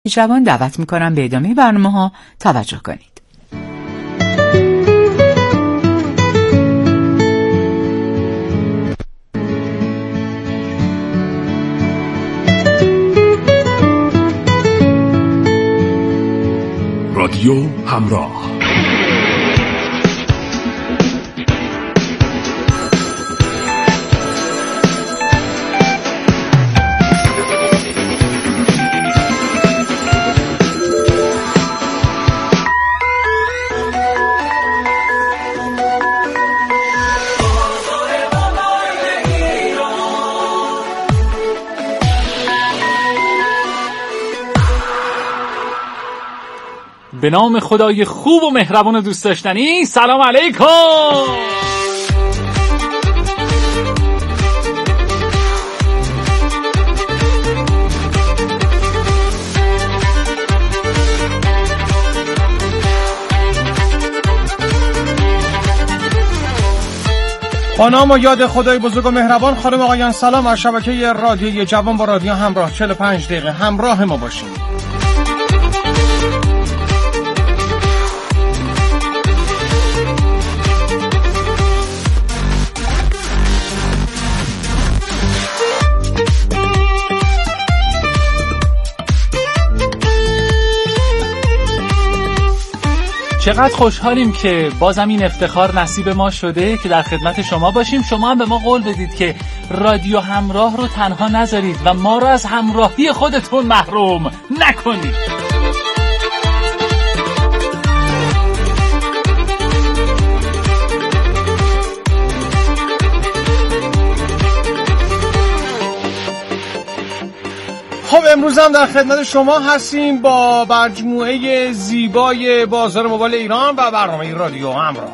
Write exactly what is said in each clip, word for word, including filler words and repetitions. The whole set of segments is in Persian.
جوان دعوت میکنم به ادامه برنامه ها توجه کنید. رادیو همراه. به نام خدای خوب و مهربان و دوست داشتنی، سلام علیکم. با نام و یاد خدای بزرگ و مهربان. خانم آقایان سلام. از شبکه رادیوی جوان با رادیو همراه چهل و پنج دقیقه همراه ما باشید. چقدر خوشحالیم که بازم این افتخار نصیب ما شده که در خدمت شما باشیم. شما هم به ما قول بدید که رادیو همراه رو تنها نذارید و ما رو از همراهی خودتون محروم نکنید. خب امروز هم در خدمت شما هستیم با مجموعه زیبای بازار موبایل ایران و برنامه رادیو همراه.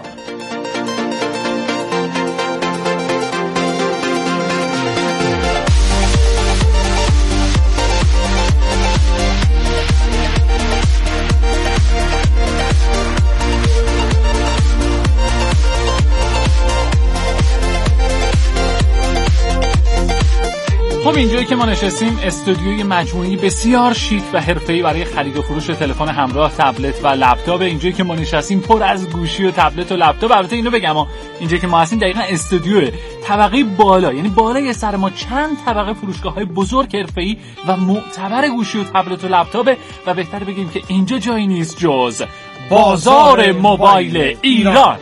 خب اینجایی که ما نشستیم استودیوی مجموعی بسیار شیک و حرفه‌ای برای خرید و فروش تلفن همراه، تبلت و لپتاپ. اینجایی که ما نشستیم پر از گوشی و تبلت و لپتاپ. البته اینو بگم اینجایی که ما هستیم دقیقاً استودیو طبقه بالا، یعنی بالای سر ما چند طبقه فروشگاه‌های بزرگ حرفه‌ای و معتبر گوشی و تبلت و لپتاپ و بهتر بگیم که اینجا جایی نیست جز بازار موبایل ایران.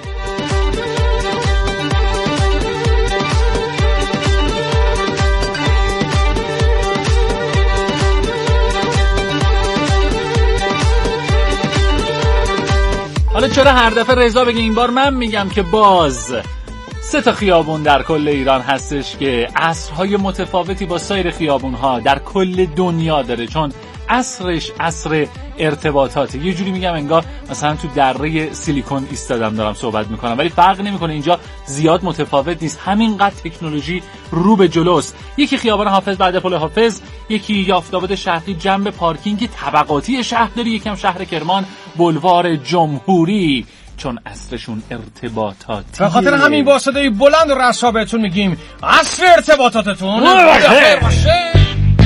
حالا چرا هر دفعه رضا بگه این بار من میگم که باز سه تا خیابون در کل ایران هستش که عصرهای متفاوتی با سایر خیابونها در کل دنیا داره، چون عصرش عصر ارتباطاته. یه جوری میگم انگار مثلا تو دره سیلیکون ایستادم دارم صحبت میکنم، ولی فرق نمیکنه، اینجا زیاد متفاوت نیست، همینقدر تکنولوژی رو به جلوست. یکی خیابان حافظ بعد پل حافظ، یکی یافت‌آباد شرقی جنب پارکینگ طبقاتی شهرداری، یکم شهر کرمان بلوار جمهوری، چون عصرشون ارتباطاتی. به خاطر همین با صدای بلند و رسا بهتون میگیم عصر ارتباطاتتون بخیر باشه.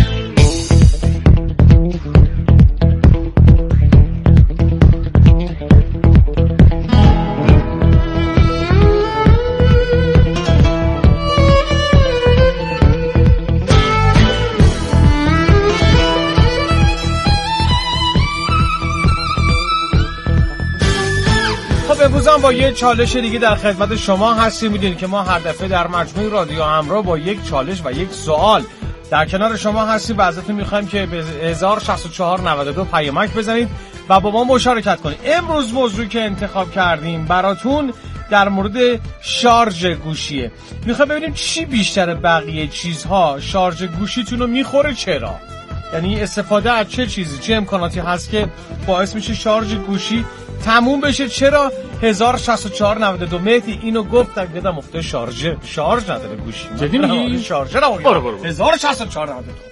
امروز هم با یه چالش دیگه در خدمت شما هستیم. میدونید که ما هر دفعه در مجموعه رادیو همراه با یک چالش و یک سوال در کنار شما هستیم و ازتون میخوایم که به هزار و شصت و چهار نود و دو پیامک بزنید و با ما مشارکت کنید. امروز موضوعی که انتخاب کردیم براتون در مورد شارژ گوشیه. میخوایم ببینیم چی بیشتر بقیه چیزها شارژ گوشیتون رو میخوره، چرا؟ یعنی استفاده از چه چیزی، چه امکاناتی هست که باعث میشه شارژ گوشی تموم بشه؟ چرا هزار و شصت و چهار نود و دو مهدی اینو گفتم دیدم افته شارژ شارژ نداره گوشی. جدی میگی؟ شارژ نداره. هزار و شصت و چهار نود و دو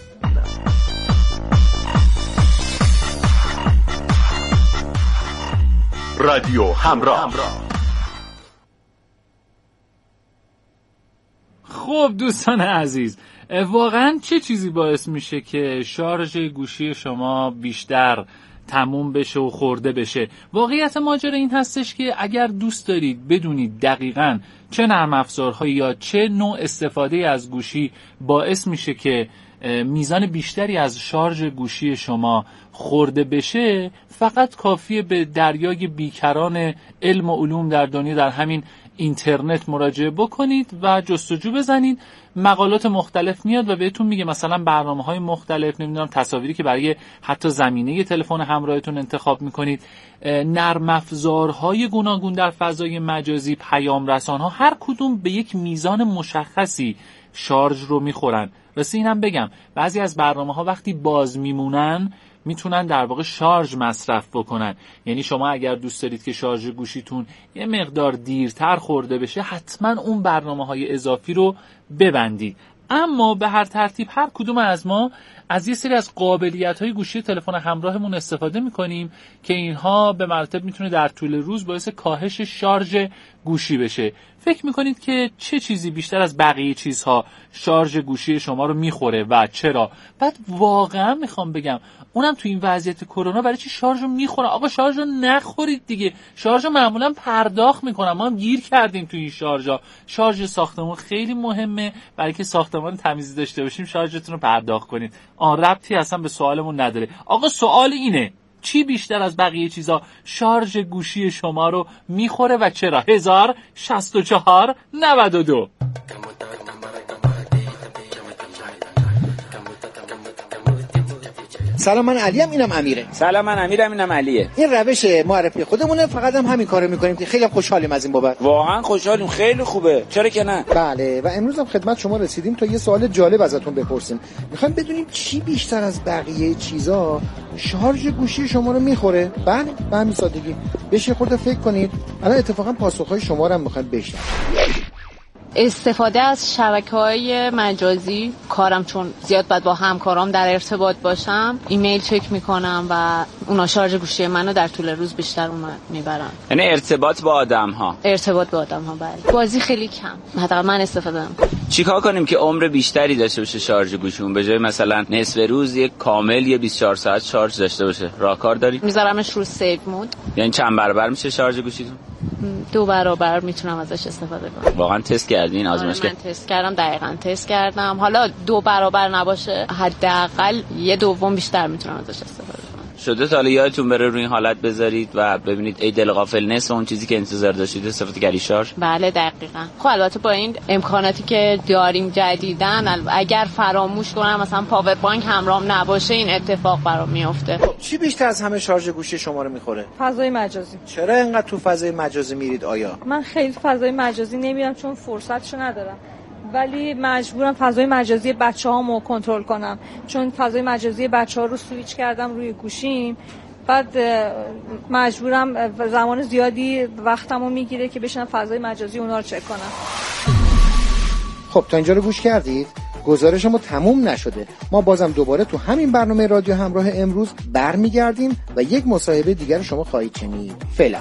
رادیو همراه. خب دوستان عزیز، واقعا چه چیزی باعث میشه که شارژ گوشی شما بیشتر تموم بشه و خورده بشه؟ واقعیت ماجرا این هستش که اگر دوست دارید بدونید دقیقاً چه نرم افزارهایی یا چه نوع استفاده از گوشی باعث میشه که میزان بیشتری از شارژ گوشی شما خورده بشه، فقط کافیه به دریای بیکران علم و علوم در دنیا در همین اینترنت مراجعه بکنید و جستجو بزنید. مقالات مختلف میاد و بهتون میگه مثلا برنامه‌های مختلف، نمیدونم تصاویری که برای حتی زمینه تلفن همراهتون انتخاب میکنید، نرم افزارهای گوناگون در فضای مجازی، پیام رسان‌ها، هر کدوم به یک میزان مشخصی شارژ رو میخورن. واسه اینم بگم بعضی از برنامه‌ها وقتی باز میمونن میتونن در واقع شارژ مصرف بکنن. یعنی شما اگر دوست دارید که شارژ گوشیتون یه مقدار دیرتر خورده بشه، حتما اون برنامه‌های اضافی رو ببندید. اما به هر ترتیب هر کدوم از ما از یه سری از قابلیت‌های گوشی تلفن همراهمون استفاده می‌کنیم که اینها به مراتب میتونه در طول روز باعث کاهش شارژ گوشی بشه. فکر می‌کنید که چه چیزی بیشتر از بقیه چیزها شارژ گوشی شما رو می‌خوره و چرا؟ بعد واقعا میخوام بگم اونم تو این وضعیت کرونا برای چی شارژ رو می‌خوره؟ آقا شارژ رو نخورید دیگه. شارژ رو معمولا پرداخت می‌کنن، ما هم گیر کردیم تو این شارژا. شارژ ساختمون خیلی مهمه، برای که ساختمان تمیزی داشته باشیم شارژتون رو پرداخت کنید. آن ربطی اصلا به سوالمون نداره. آقا سوال اینه، چی بیشتر از بقیه چیزا شارژ گوشی شما رو میخوره و چرا؟ هزار شصت و چهار نود و دو. سلام، من علیم، اینم امیره. سلام، من امیرم، اینم علیه. این روش معرفی خودمونه، فقط هم همین کارو میکنیم که خیلی خوشحالیم از این بابت. واقعا خوشحالیم، خیلی خوبه، چرا که نه. بله، و امروز هم خدمت شما رسیدیم تا یه سوال جالب ازتون بپرسیم. میخوایم بدونیم چی بیشتر از بقیه چیزا شارژ گوشی شما رو میخوره. بله، به همین سادگی. بشه خورده فکر کنید. الان اتفاقا پاسخهای شما رو هم میخوایم بشنویم. استفاده از شبکه‌های مجازی کارم، چون زیاد باید با همکارام در ارتباط باشم، ایمیل چک میکنم و اونا شارژ گوشی منو در طول روز بیشتر اونا میبرن. یعنی ارتباط با آدم‌ها. ارتباط با آدم‌ها بله. بازی خیلی کم. حداقل من استفاده نمی‌کنم. چیکار کنیم که عمر بیشتری داشته باشه شارژ گوشیمون، به جای مثلا نصف روز یک کامل یه بیست و چهار ساعت شارژ داشته باشه؟ راهکار دارید؟ میذارمش رو سیو مود. یعنی چند برابر میشه شارژ گوشیتون؟ دو برابر میتونم ازش استفاده کنم. واقعا تست کردین؟ آزمایش کردین؟ من تست کردم، دقیقاً تست کردم. حالا دو برابر نباشه، حداقل یه دوم بیشتر میتونم ازش استفاده کنم. شده تا حالا یادتون بره روی این حالت بذارید و ببینید ای دل غافل نصف اون چیزی که انتظار داشتید استفاده کردی شارژ؟ بله دقیقاً. خب البته با این امکاناتی که داریم جدیداً، اگر فراموش کنم مثلا پاور بانک همراهم نباشه این اتفاق برام میفته. خب چی بیشتر از همه شارژ گوشی شما رو میخوره؟ فضای مجازی. چرا اینقدر تو فضای مجازی میرید آیا؟ من خیلی فضای مجازی نمیرم چون فرصتشو ندارم، ولی مجبورم فضای مجازی بچه‌هامو کنترل کنم، چون فضای مجازی بچه‌ها رو سویچ کردم روی گوشیم. بعد مجبورم زمان زیادی وقتمو میگیره که بشینم فضای مجازی اونا رو چک کنم. خب تا اینجا رو گوش کردید؟ گزارشمون تموم نشده. ما بازم دوباره تو همین برنامه رادیو همراه امروز برمیگردیم و یک مصاحبه دیگر شما خواهید شنید. فعلا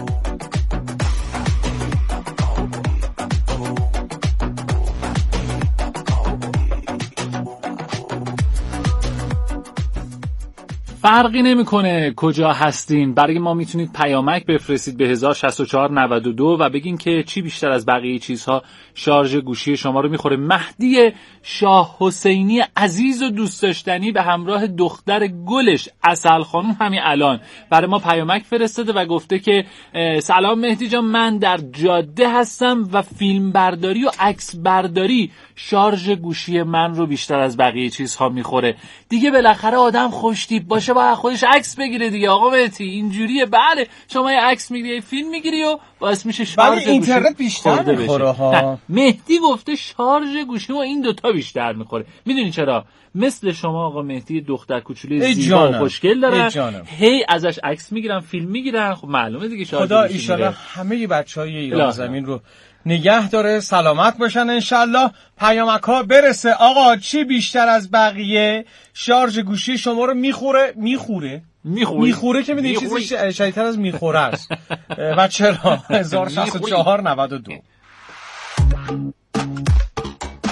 فرقی نمیکنه کجا هستین، برای ما میتونید پیامک بفرستید به هزار شصت و چهار نود و دو و بگین که چی بیشتر از بقیه چیزها شارژ گوشی شما رو میخوره. مهدی شاه حسینی عزیز و دوست داشتنی به همراه دختر گلش عسل خانم همین الان برای ما پیامک فرستاده و گفته که سلام مهدی جان، من در جاده هستم و فیلم برداری و عکس برداری شارژ گوشی من رو بیشتر از بقیه چیزها میخوره. دیگه بالاخره آدم خوشتیپ باشه با خودش عکس بگیره دیگه. آقا مهدی اینجوریه. بله شما یه عکس میگیری، یه فیلم میگیری و باعث میشه شارژ گوشی اینترنت بیشتر میخوره ها. مهدی گفته شارژ گوشی و این دوتا بیشتر میخوره. میدونی چرا؟ مثل شما آقا مهدی دختر کوچولوی زیبا و خوشگل دارن، هی ازش عکس میگیرن، فیلم میگیرن. خب معلومه دیگه شارژ خدا ان شاءالله همه بچهای ایران زمین رو نگه داره، سلامت باشن انشالله. پیامک ها برسه. آقا چی بیشتر از بقیه شارژ گوشی شما رو میخوره؟ میخوره میخوره میخوره که میدونی چیزی شدیدتر از میخوره است. و چرا؟ هزار شصت و چهار نود و دو.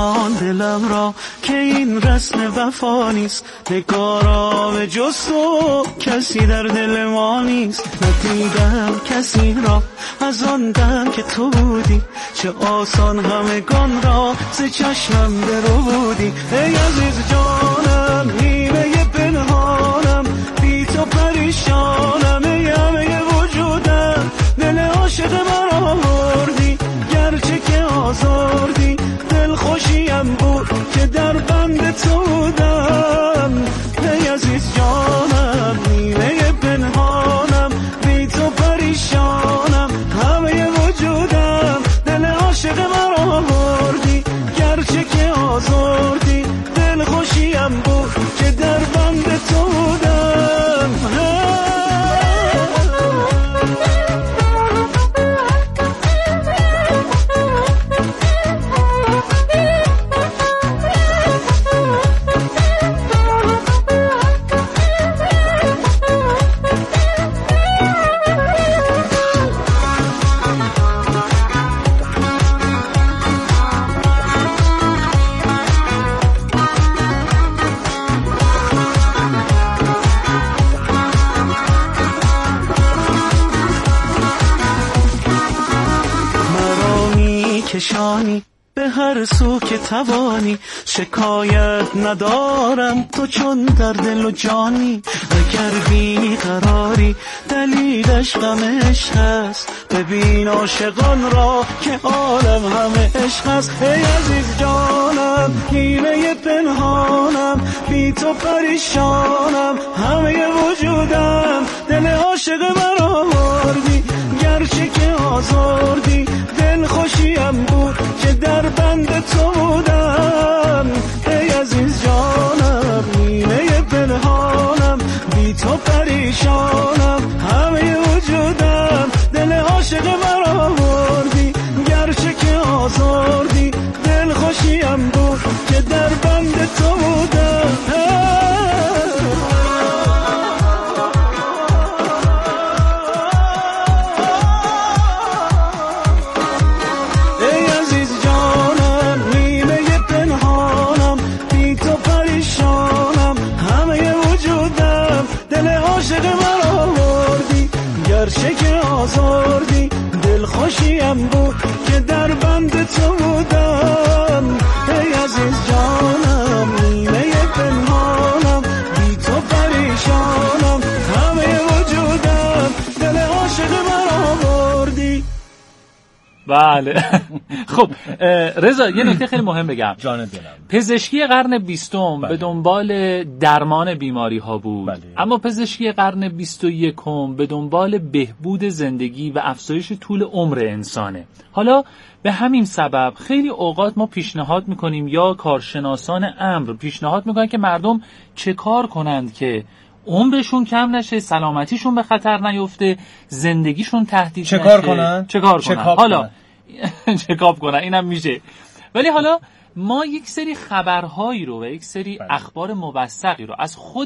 سوزان دلم را که این رسم وفا نیست. نگارا جز تو کسی در دل ما نیست. ندیدم کسی را از آن دم که تو بودی، چه آسان همگان را ز چشمم درودی. ای عزیز جانم نیمه پنهانم، بی تو پریشانم. ای همه وجودم دل عاشق مرا بردی، گرچه که آزردی دل خوشیم بود که در بند تو بودم. ای عزیز جانم نیمه پنهانم، بی تو پریشانم. همه وجودم دل عاشق مرا بردی، گرچه که آزردی دل خوشیم بود که در بند تو بودم. کشانی به هر سو که توانی، شکایت ندارم تو چون در دل و جانی. اگر بی قراری دلیلش غم عشق هست، ببین عاشقان را که عالم همه عشق هست. ای عزیز جانم نیمه پنهانم، بی تو پریشانم. همه وجودم دل عاشق مرا بردی، گرچه که آزردی دل خوشیم بود که در بند تو بودم. ای عزیز جانم نیمه پنهانم، بی تو پریشانم. همه وجودم دل عاشق مرا بردی، گرچه که آزردی دل خوشیم بود که در بند تو بودم. گرچه که آزردی دل خوشیم بود که در بند تو بودم. ای عزیز جانم نیمه پنهانم، بی تو پریشانم. همه وجودم دل عاشق مرا بردی. بله. خب رضا یه نکته خیلی مهم بگم. جان دلم. پزشکی قرن بیستم بله. به دنبال درمان بیماری ها بود. بله. اما پزشکی قرن بیست و یکم به دنبال بهبود زندگی و افزایش طول عمر انسانه. حالا به همین سبب خیلی اوقات ما پیشنهاد میکنیم یا کارشناسان امر پیشنهاد میکنن که مردم چه کار کنند که عمرشون کم نشه، سلامتیشون به خطر نیفته، زندگیشون تهدید چه نشه. کار کنن؟ چه کار کنن؟ حالا چکاپ کنن اینم میشه. ولی حالا ما یک سری خبرهایی رو و یک سری بله. اخبار موثقی رو از خود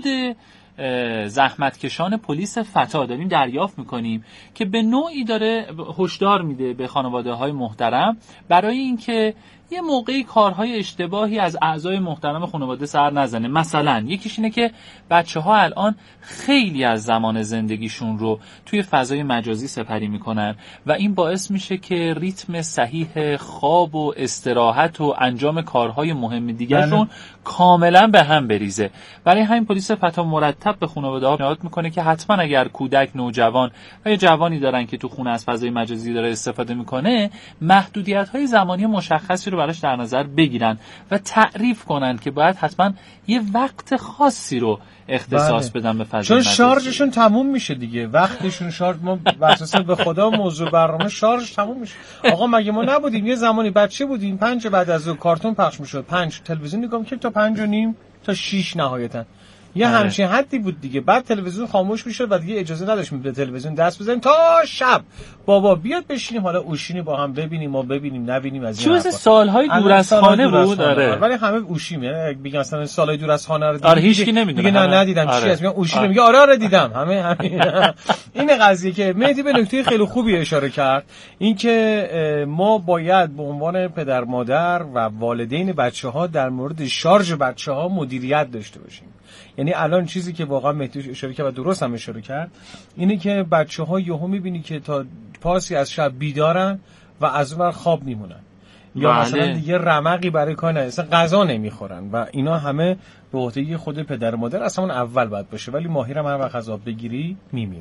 زحمتکشان پلیس فتا داریم دریافت میکنیم که به نوعی داره هشدار میده به خانواده‌های محترم برای اینکه یه موقعی کارهای اشتباهی از اعضای محترم خانواده سر نزنه. مثلا یکیش اینه که بچه‌ها الان خیلی از زمان زندگیشون رو توی فضای مجازی سپری میکنن و این باعث میشه که ریتم صحیح خواب و استراحت و انجام کارهای مهم دیگرشون کاملا به هم بریزه. برای همین پلیس فتا مرتب به خانواده‌ها پیشنهاد میکنه که حتما اگر کودک، نوجوان و یا جوانی دارن که تو خونه از فضای مجازی داره استفاده میکنه، محدودیت‌های زمانی مشخصی رو براش در نظر بگیرن و تعریف کنن که باید حتما یه وقت خاصی رو اختصاص بله. بدن به فضای چون مجازی. شارژشون تموم میشه دیگه، وقتشون شارژ ما واسه به خدا موضوع برنامه شارژ تموم میشه. آقا مگه ما نبودیم یه زمانی بچه بودیم پنج بعد از ظهر کارتون پخش میشد، پنج تلویزیون نگاه می‌کردیم تا پنج و نیم تا شش نهایتا. یه همچین حدی بود دیگه. بعد تلویزیون خاموش میشد و دیگه اجازه نداشتیم به تلویزیون دست بزنیم تا شب. بابا بیاد بشینیم حالا اوشینی با هم ببینیم ما ببینیم نبینیم از این حرفا. چه سالهای دور از خانه بود. آره ولی همه اوشیم، یعنی میگن مثلا سالهای دور از خانه رو آره هیچ کی نمیدونه. میگه نه ندیدم. آره. چی هست؟ میگه اوشینی آره. میگه آره آره دیدم. همه همین این قضیه که مهدی به نکته خیلی خوبی اشاره کرد، اینکه ما باید به عنوان پدر مادر و والدین بچه‌ها در مورد شارژ بچه‌ها مدیریت داشته باشیم. یعنی الان چیزی که واقعا مهدی اشاره کرد و درست هم اشاره کرد اینه که بچه‌ها یهو می‌بینی که تا پاسی از شب بیدارن و از اون ور خواب میمونن یا بله. مثلا دیگه رمقی برای کار نه، اصلا غذا نمیخورن و اینا همه به عهده خود پدر و مادر اصلا اول باید باشه. ولی ماهیرم هر وقت از آب بگیری میمیره.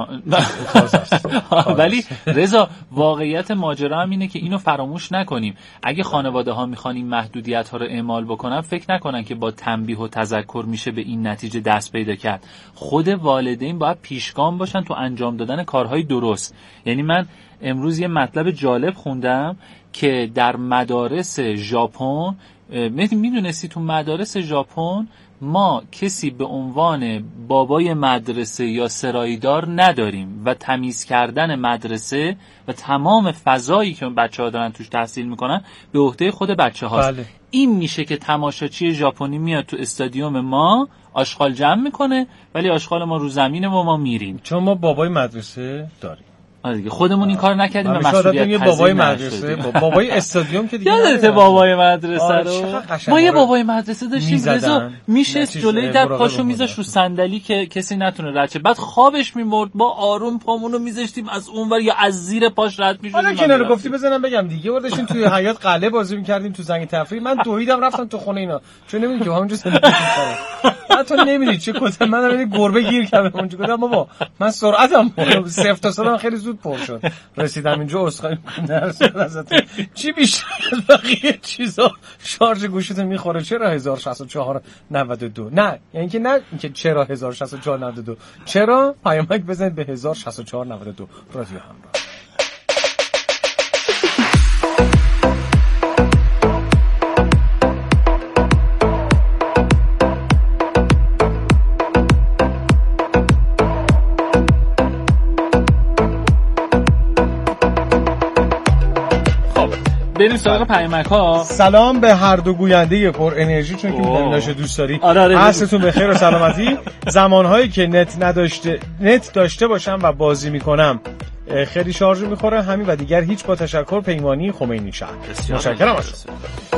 ولی رضا واقعیت ماجرا هم اینه که اینو فراموش نکنیم. اگه خانواده ها میخوان این محدودیت ها رو اعمال بکنن فکر نکنن که با تنبیه و تذکر میشه به این نتیجه دست پیدا کرد. خود والدین باید پیشگام باشن تو انجام دادن کارهای درست. یعنی من امروز یه مطلب جالب خوندم که در مدارس ژاپن، میدونستی تو مدارس ژاپن ما کسی به عنوان بابای مدرسه یا سرایدار نداریم و تمیز کردن مدرسه و تمام فضایی که بچه‌ها دارن توش تحصیل میکنن به عهده خود بچه‌هاست. بله. این میشه که تماشاچی ژاپنی میاد تو استادیوم ما آشغال جمع میکنه ولی آشغال ما رو زمینه و ما میریم چون ما بابای مدرسه داریم. آره دیگه خودمون این کار نکردیم و مسئولیت یه بابای مدرسه با بابای استادیوم که دیگه یادته بابای مدرسه رو ما یه بابای مدرسه داشتیم رضا میشه جلوی در پاشو میذاش رو صندلی که کسی نتونه رد شه، بعد خوابش میمرد با آروم پامونو میذاشتیم از اونور یا از زیر پاش رد میشدیم. حالا کنارو گفتی بزنم بگم دیگه ورداشیم توی حیاط قله بازی میکردیم تو زنگ تفریح. من دویدم رفتم تو خونه اینا چون نمیدونی که همونجا زندگی می‌کنم. تو نمیدونی چه کته من من گربه گیر کردم اونجا. گفتم بابا من سرعتم صفر تا صد خیلی زود پر شد. رسیدم اینجا اسخای میکنم ازتون چی بیشتر از بقیه چیزا شارژ گوشیتو میخوره. چرا هزار و شصت و چهار نود و دو؟ نه یعنی که نه اینکه چرا هزار و شصت و چهار نود و دو، چرا پیامک بزنید به هزار و شصت و چهار نود و دو. رادیو همراه. بریم سراغ پیامک ها. سلام به هر دو گوینده پر انرژی چون که می‌دونید دوست داری. عصرتون بخیر و سلامتی. زمانهایی که نت نداشته نت داشته باشم و بازی میکنم خیلی شارژ میخوره. همین و دیگر هیچ. با تشکر پیمانی خمینی شهر. متشکرم از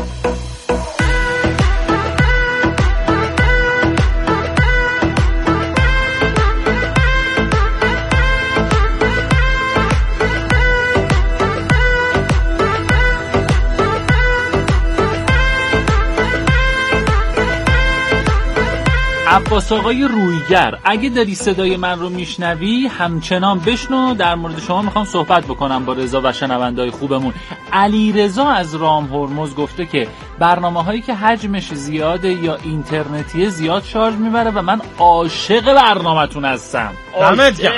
عباس آقای رویگر، اگه داری صدای من رو میشنوی همچنان بشنو. در مورد شما میخوام صحبت بکنم با رضا و شنونده‌های خوبمون. علی رضا از رام هرمز گفته که برنامه هایی که حجمش زیاده یا اینترنتی زیاد شارژ میبره و من عاشق برنامه‌تون هستم. عاشق.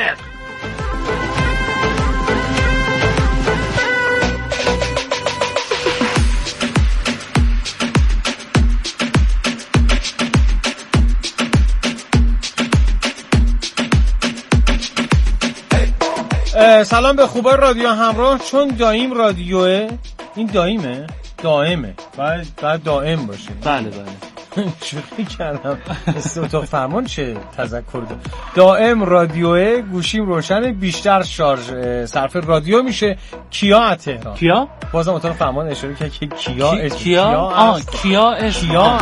سلام به خوبای رادیو همراه. چون دایم رادیوه، این دایمه دائمه باید, باید دائم باشه. بله بله شوخی کردم. اتاق فرمان چه تذکر داد. دائم رادیوه، گوشیم روشنه، بیشتر شارژ صرف رادیو میشه. کیا از تهران. کیا؟ بازم اتاق فرمان اشاره کرد که کیا کی... کیا آ کیا اش کیا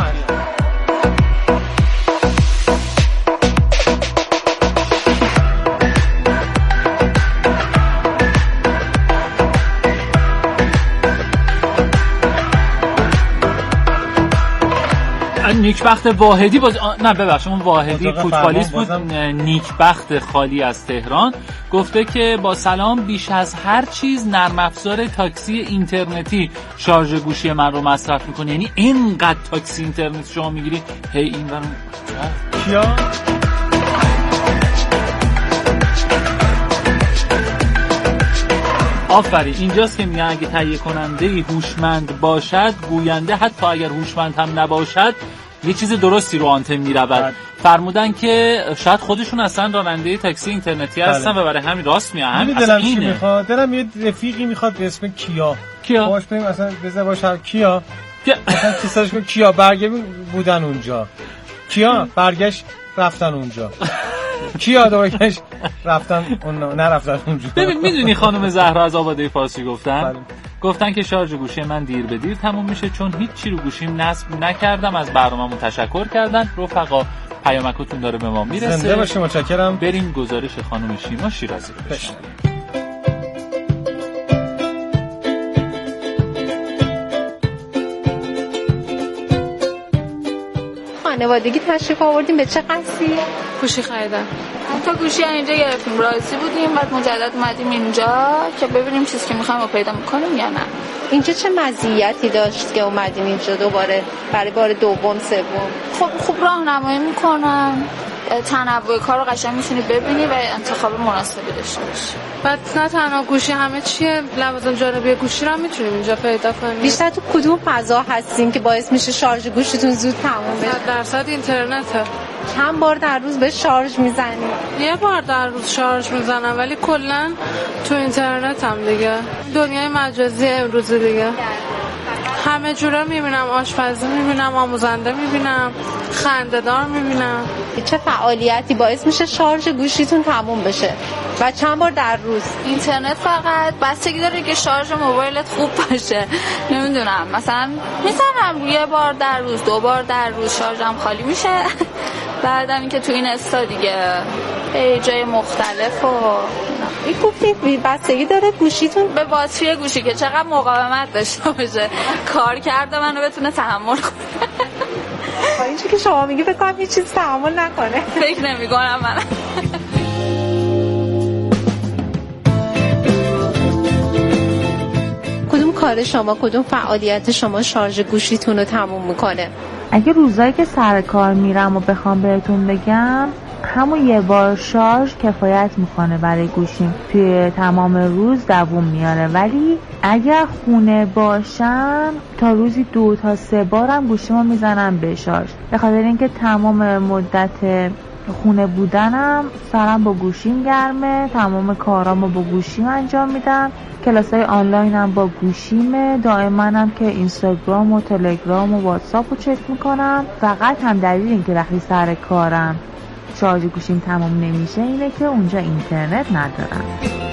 نیکبخت واحدی باز نه ببخشید اون واحدی فوتبالیست بود. نیکبخت خالی از تهران گفته که با سلام، بیش از هر چیز نرم افزار تاکسی اینترنتی شارژ گوشی من رو مصرف میکنه. یعنی اینقدر تاکسی اینترنتی شما میگیری هی این برام کیا آفرین. اینجاست که میگن اگه تهیه کننده هوشمند باشد گوینده حتی اگر هوشمند هم نباشد یه چیز درستی رو آنتن میرود. فرمودن که شاید خودشون اصلا راننده تاکسی اینترنتی هستن و برای همین راست میگن. همین دلم چی میخواد؟ دلم یه رفیقی میخواد به اسم کیا. کیا باش بریم مثلا بزن باش هر کیا مثلا کیساش کن کیا برگشت بودن اونجا، کیا برگشت رفتن اونجا، کیا دوباره رفتن اون نرفتن اونجا. ببین میدونی خانم زهرا از آباده فارسی گفتن بله. گفتن که شارژ گوشی من دیر به دیر تموم میشه چون هیچ چی رو گوشیم نصب نکردم. از برنامه‌مون تشکر کردن. رفقا پیامکتون داره به ما میرسه. زنده باشید. متشکرم. بریم گزارش خانم شیما شیرازی رو بشنویم. خانوادگی تشریف آوردیم. به چه قصدی؟ گوشی خریدم. تا گوشی اینجا گرفتیم، راضی بودیم، بعد مجدد اومدیم اینجا که ببینیم چیزی که می‌خوایم رو پیدا می‌کنیم یا نه. اینجا چه مزیتی داشت که اومدیم اینجا دوباره برای بار دوم سوم؟ خب خوب راهنمایی می‌کنن، تنوع کار رو قشنگ می‌تونی ببینی و انتخاب مناسبی داشته باشی. بعد نه تنها گوشی، همه چیه لوازم جانبی گوشی رو می‌تونیم اینجا پیدا کنیم. بیشتر تو کدوم فضا هستین که باعث میشه شارژ گوشیتون زود تموم بشه؟ صد درصد اینترنته. چند بار در روز به شارژ میزنی؟ یه بار در روز شارژ میزنم ولی کلا تو اینترنت هم دیگه. دنیای مجازی امروزی دیگه همه جوره میبینم، آشپزی میبینم، آموزنده میبینم، خنده‌دار میبینم. چه فعالیتی باعث میشه شارژ گوشیتون تموم بشه و چند بار در روز؟ اینترنت فقط بستگی داره که شارژ موبایلت خوب باشه. نمیدونم مثلا میزنم یه بار در روز، دو بار در روز شارژم خالی میشه. بعدم اینکه تو این استا دیگه به جای مختلف و این گفتید بستگی داره گوشیتون به باتری گوشی که چقدر مقاومت داشته باشه، کار کرده منو بتونه تحمل کنه. با این چیزی که شما میگی فکر کنم هیچ چیز تحمل نکنه. فکر نمی‌کنم من. کدوم کار شما، کدوم فعالیت شما شارژ گوشیتون رو تموم میکنه؟ اگه روزایی که سر کار میرم و بخوام بهتون بگم همون یه بار شارژ کفایت میکنه برای گوشیم، توی تمام روز دووم میاره. ولی اگر خونه باشم تا روزی دو تا سه بارم گوشیمو میزنم به شارژ، به خاطر اینکه تمام مدت خونه بودنم سرم با گوشیم گرمه، تمام کارامو با گوشیم انجام میدم، کلاسای آنلاینم با گوشیمه، دائماًم که اینستاگرام و تلگرام و واتساپ رو چک میکنم. فقط هم دلیل این که وقتی سر کارم شارژ گوشیم تمام نمیشه اینه که اونجا اینترنت ندارم.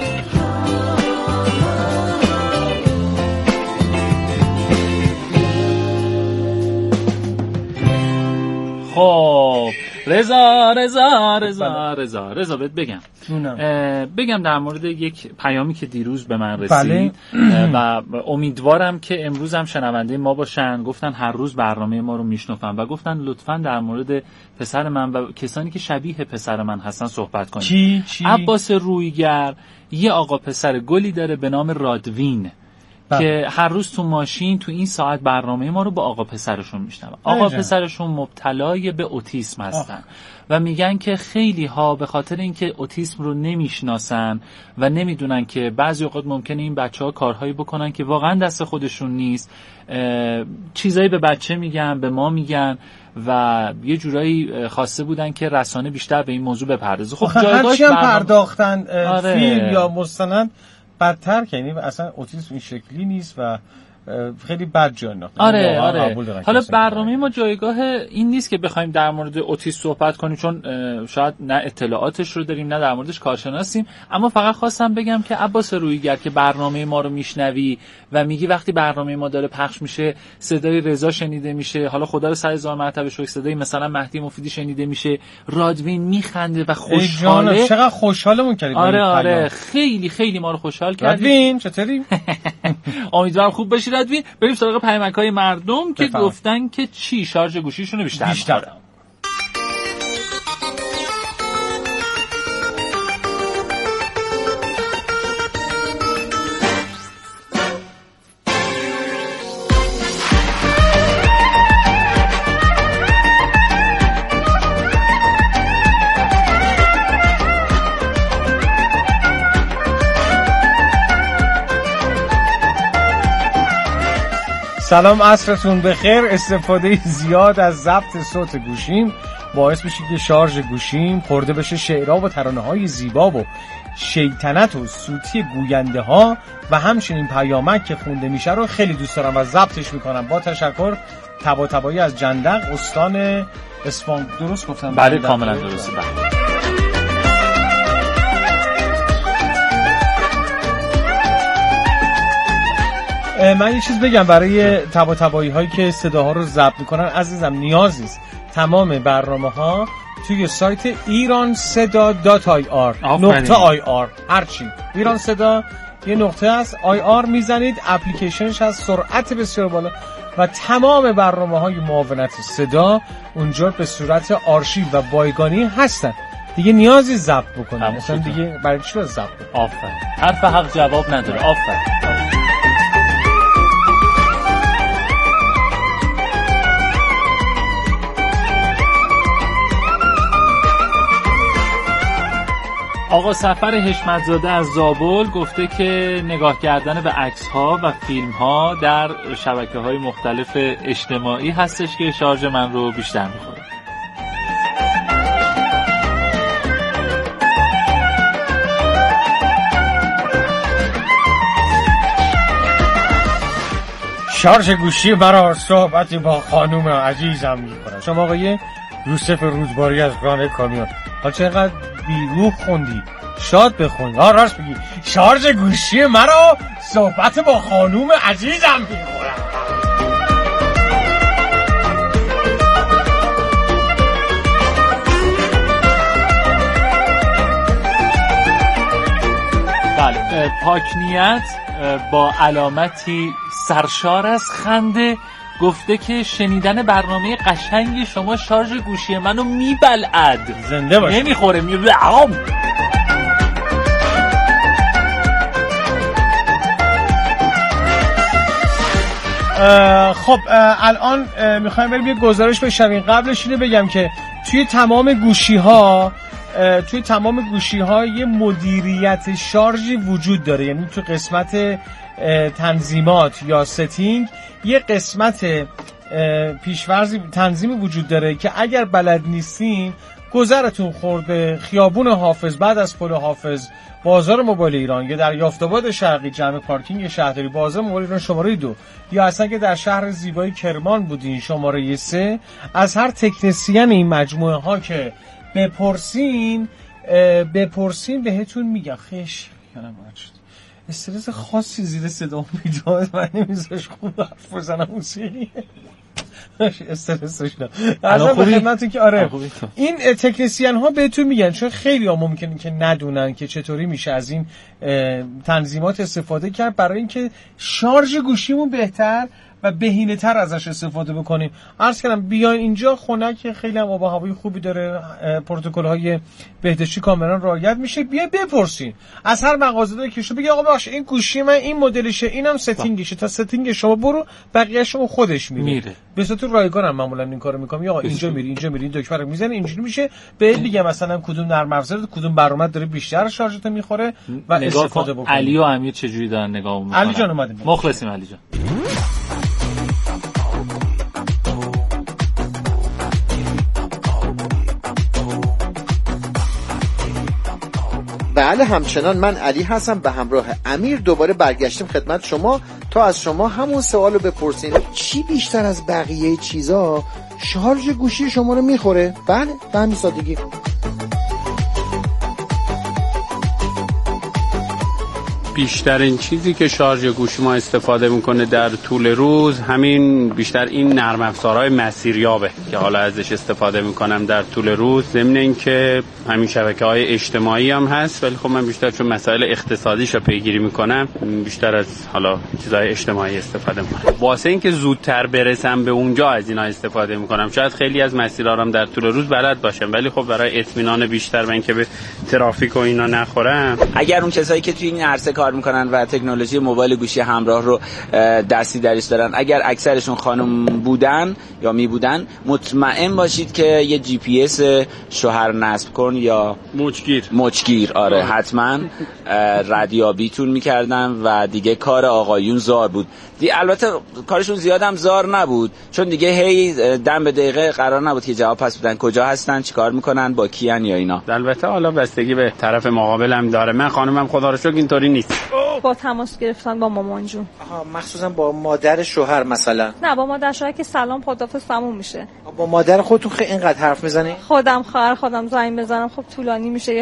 خب رضا رضا رضا رضا رضا بهت بگم بگم در مورد یک پیامی که دیروز به من رسید و امیدوارم که امروز هم شنونده ما باشن. گفتن هر روز برنامه ما رو میشنفن و گفتن لطفاً در مورد پسر من و کسانی که شبیه پسر من هستن صحبت کنیم. چی؟ چی؟ عباس رویگر یه آقا پسر گلی داره به نام رادوین با. که هر روز تو ماشین تو این ساعت برنامه ما رو با آقا پسرشون میشنن. آقا پسرشون مبتلای به اوتیسم هستن آه. و میگن که خیلی ها به خاطر اینکه اوتیسم رو نمیشناسن و نمیدونن که بعضی اوقات ممکنه این بچه‌ها کارهایی بکنن که واقعا دست خودشون نیست، چیزایی به بچه میگن، به ما میگن و یه جورایی خواسته بودن که رسانه بیشتر به این موضوع بپردازه. خب جایگاهش هم پرداختن آره. فیلم یا مستند بدتر که یعنی اصلا اوتیسم این شکلی نیست و خیلی بد جا انداختن. آره آره. حالا برنامه ما جایگاه این نیست که بخوایم در مورد اوتیسم صحبت کنیم چون شاید نه اطلاعاتش رو داریم نه در موردش کارشناسیم، اما فقط خواستم بگم که عباس رویگر که برنامه ما رو میشنوی و میگی وقتی برنامه ما داره پخش میشه صدای رضا شنیده میشه، حالا خدا رو صد هزار مرتبه شکر صدای مثلا مهدی مفیدی شنیده میشه، رادوین میخنده و خوشحاله. چقدر خوشحالمون کردی. آره آره خیلی خیلی ما رو خوشحال کردی. رادوین چطوری؟ امیدوارم خوب باشی رادوین. بریم سراغ پیامک‌های مردم که بفهم. گفتن که چی شارژ گوشیشون رو بیشتر بیشتر سلام، عصرتون بخیر. استفاده زیاد از ضبط صوت گوشیم باعث میشه که شارژ گوشیم خورده بشه شعرها و ترانه‌های زیبا و شیطنت و صوتی گوینده ها و همچنین پیامک که خونده میشه رو خیلی دوست دارم و ضبطش میکنم. با تشکر. تبا تبایی از جندق، استان اصفهان. درست گفتم؟ بله کاملا درسته. بله. من یه چیز بگم برای تبا تبایی هایی که صداها رو ضبط میکنن. عزیزم نیازی است تمام برنامه ها توی سایت ایران صدا دات آی آر نقطه آی آر هرچی ایران صدا یه نقطه است آی آر میزنید، اپلیکیشنش هست، سرعت بسیار بالا و تمام برنامه های معاونت صدا اونجا به صورت آرشیو و بایگانی هستن. دیگه نیازی ضبط بکنید. مثلا دیگه برای چی رو ضبط بکنید؟ آفرین. حرف حق جواب نداره. آفرین. آقا سفر حشمتزاده از زابل گفته که نگاه کردن به عکس‌ها و فیلم‌ها در شبکه‌های مختلف اجتماعی هستش که شارژ من رو بیشتر می‌خوره. شارژ گوشی برای صحبتی با خانوم عزیزم می‌کنه. شما آقای یوسف رودباری از راننده کامیون، حالا چقدر بیروح خوندی، شاد بخون. ها راست بگی شارژ گوشی مرا صحبت با خانوم عزیزم می‌کنم. بله، پاکنیت با علامتی سرشار از خنده گفته که شنیدن برنامه قشنگ شما شارژ گوشی منو میبلعد. زنده باشه. نمیخوره میبلعام. خب الان میخوایم بریم یه گزارش بشنویم. قبلش اینو بگم که توی تمام گوشی ها توی تمام گوشی ها یه مدیریت شارژی وجود داره. یعنی تو قسمت تنظیمات یا ستینگ یه قسمت پیشورزی تنظیم وجود داره که اگر بلد نیستین گذرتون خورده خیابون حافظ، بعد از پل حافظ، بازار موبایل ایران یا در یافت‌آباد شرقی جمع پارکینگ شهرداری بازار موبایل ایران شماره دو، یا اصلا که در شهر زیبای کرمان بودین شماره سه، از هر تکنسین این مجموعه ها که بپرسین بپرسین بهتون میگم. خش کنم شد استرس خاصی زیر صدا میداد من نمیذاش خوب حرف بزنم. موسیقی استرس داشتم. عرضم به خدمتتون که آره این تکنسین ها بهتون میگن، چون خیلی ها ممکنه که ندونن که چطوری میشه از این تنظیمات استفاده کرد برای اینکه شارژ گوشیمون بهتر و بهینه تر ازش استفاده بکنیم. عرض کردم بیاین اینجا خنک، خیلی هم آب و هوای خوبی داره، پروتکل های بهداشتی کاملا رعایت میشه. بیا بپرسین از هر مغازه‌داری که شما بگی آقا باشه این گوشی من این مدلشه، اینم ستینگشه، تا ستینگ شما برو بقیه‌اش اون خودش میره, میره. به صورت رایگانم معمولا این کارو میکنم. آقا اینجا میری اینجا میری این دکمه رو میزنی اینجوری میشه. بهت میگم مثلا کدوم نرم افزار کدوم برآمد داره بیشتر شارژتو میخوره و استفاده بکن. علی و امیر چه جوری دارن نگاه میکنن؟ علی جان اومدیم. مخلصیم علی جان. بله همچنان من علی هستم به همراه امیر دوباره برگشتیم خدمت شما تا از شما همون سوالو بپرسین چی بیشتر از بقیه چیزا شارژ گوشی شما رو میخوره؟ بله به همین سادگی. بیشترین چیزی که شارژ گوشی ما استفاده میکنه در طول روز همین بیشتر این نرم افزارهای مسیریابه که حالا ازش استفاده میکنم در طول روز. ضمن اینکه همین شبکه‌های اجتماعی هم هست، ولی خب من بیشتر چون مسائل اقتصادیش رو پیگیری میکنم بیشتر از حالا چیزهای اجتماعی استفاده میکنم. واسه اینکه زودتر برسم به اونجا از اینا استفاده میکنم. شاید خیلی از مسیرها در طول روز بلد باشم، ولی خب برای اطمینان بیشتر و اینکه به ترافیک و اینا نخورم، اگر اون کسایی که توی این عرصه کار میکنن و تکنولوژی موبایل گوشی همراه رو دستی درش دارن. اگر اکثرشون خانم بودن یا می بودن مطمئن باشید که یه جی پی اس شوهر نصب کن یا مچگیر مچگیر آره حتما ردیابیتون میکردن و دیگه کار آقایون زار بود. دی البته کارشون زیادم زار نبود چون دیگه هی دم به دقیقه قرار نبود که جواب پس بدن کجا هستن چیکار میکنن با کیان یا اینا. البته حالا بستگی به طرف مقابلم داره. من خانومم خدا رو شکر اینطوری نیست. با تماس گرفتن با مامان جون. آها مخصوصا با مادر شوهر مثلا؟ نه با مادر شوهر که سلام خدافظ تموم میشه. با مادر خودتون خیلی اینقدر حرف میزنی؟ خودم خواهر خودم زنگ بزنم خب طولانی میشه.